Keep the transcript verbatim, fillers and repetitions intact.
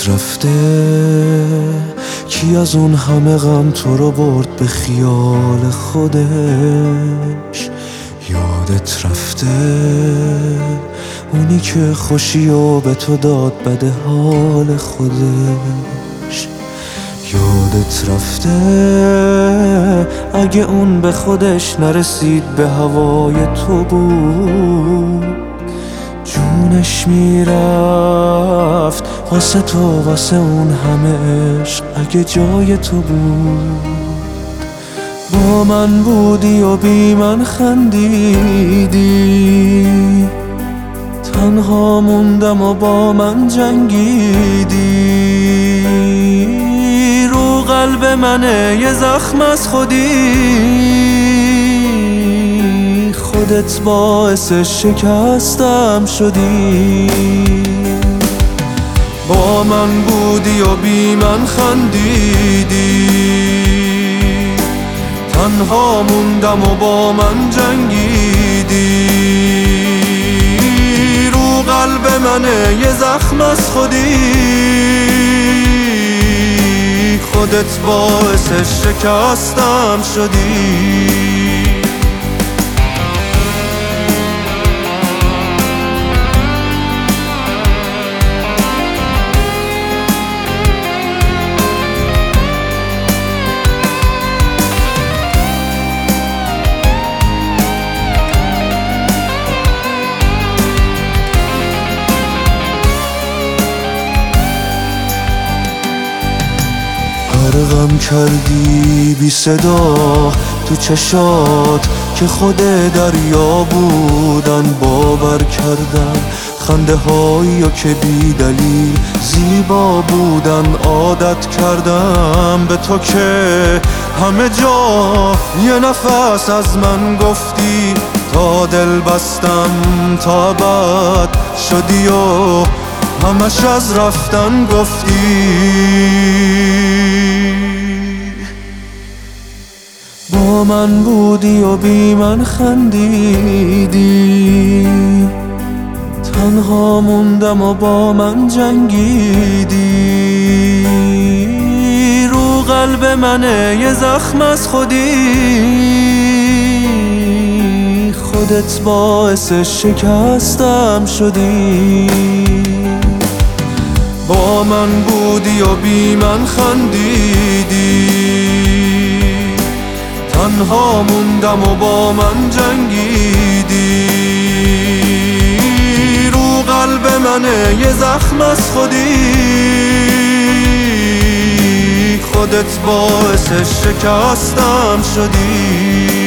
یادت رفته کی از اون همه غم تو رو برد به خیال خودش؟ یادت رفته اونی که خوشی و به تو داد بده حال خودش؟ یادت رفته اگه اون به خودش نرسید به هوای تو بود جونش میرفت واسه تو، واسه اون همه عشق اگه جای تو بود. با من بودی و بی من خندیدی، تنها موندم و با من جنگیدی. رو قلب منه یه زخم از خودی، خودت باعث شکستم شدی. با من بودی و بی من خندیدی، تنها موندم و با من جنگیدی. رو قلب منه یه زخم از خودی، خودت باعث شکستم شدی. غرقم کردی بی صدا تو چشات که خود دریا بودن. باور کردم خنده هایی که بی دلیل زیبا بودن. عادت کردم به تو که همه جا یه نفس از من گفتی. تا دل بستم تا ابد شدی و همش از رفتن گفتی. با من بودی و بی من خندیدی، تنها موندم و با من جنگیدی. رو قلب منه یه زخم از خودی، خودت باعث شکستم شدی. با من بودی و بی من خندیدی، تنها موندم و با من جنگیدی. رو قلب منه یه زخم از خودی، خودت باعث شکستم شدی.